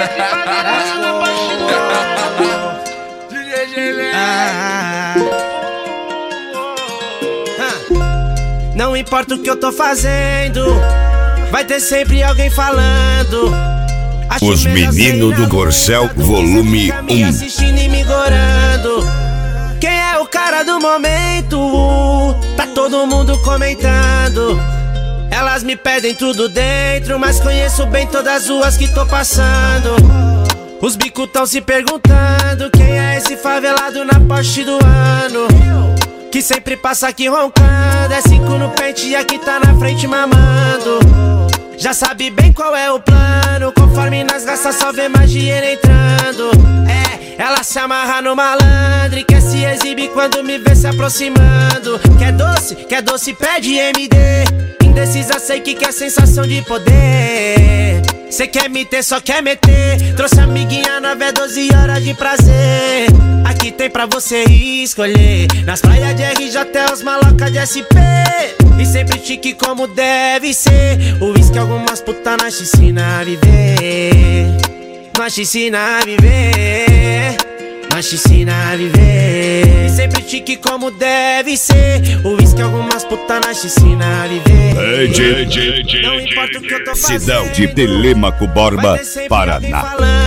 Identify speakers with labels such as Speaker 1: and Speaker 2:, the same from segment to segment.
Speaker 1: Não importa o que eu tô fazendo, vai ter sempre alguém falando.
Speaker 2: Os Meninos do Corcel, volume 1.
Speaker 1: Assistindo e me gorando. Quem é o cara do momento? Tá todo mundo comentando. Elas me pedem tudo dentro, mas conheço bem todas as ruas que tô passando. Os bicos tão se perguntando quem é esse favelado na Porsche do ano, que sempre passa aqui roncando. É 5 no pente e aqui tá na frente mamando. Já sabe bem qual é o plano, conforme nós gasta só vê mais dinheiro entrando. Ela se amarra no malandro e quer se exibir quando me vê se aproximando. Quer doce, pede MD. Indecisa, sei que quer sensação de poder. Cê quer me ter, só quer meter. Trouxe amiguinha nova, é 12 horas de prazer. Aqui tem pra você escolher. Nas praias de RJ até os malocas de SP. E sempre chique como deve ser. O uísque algumas putas nós te ensina a viver. Nós te ensina a viver. Nós te ensina a viver. E sempre chique como deve ser. O uísque algumas putas nós te ensina a viver.
Speaker 2: Não importa o que eu tô fazendo, Sidão de Telêmaco Borba, Paraná.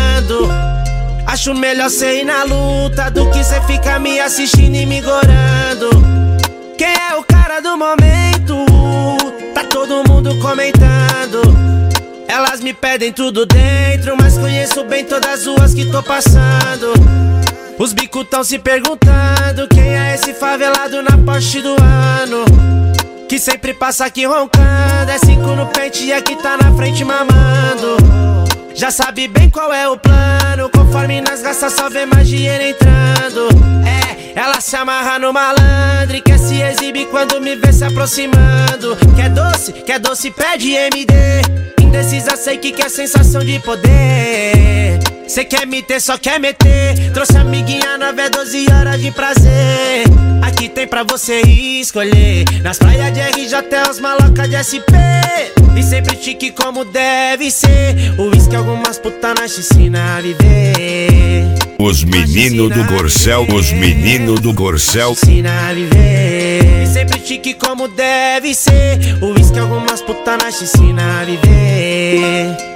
Speaker 1: Acho melhor cê ir na luta do que cê ficar me assistindo e me gorando. Quem é o cara do momento? Tá todo mundo comentando. Elas me pedem tudo dentro, mas conheço bem todas as ruas que tô passando. Os bicos tão se perguntando quem é esse favelado na Porsche do ano, que sempre passa aqui roncando. É 5 no pente e aqui tá na frente mamando. Já sabe bem qual é o plano, conforme nós gasta só vê mais dinheiro entrando. Ela se amarra no malandro e quer se exibir quando me vê se aproximando. Quer doce, pede MD. Indecisa, sei que quer sensação de poder. Cê quer me ter, só quer meter. Trouxe amiguinha nova, é 12 horas de prazer. Aqui tem pra você escolher. Nas praias de RJ até os malocas de SP. E sempre chique como deve ser. O uísque algumas putas nós te ensina a viver.
Speaker 2: Os Meninos do Corcel, os Meninos do Corcel,
Speaker 1: ensina a viver. E sempre chique como deve ser. O uísque algumas putas nós te ensina a viver.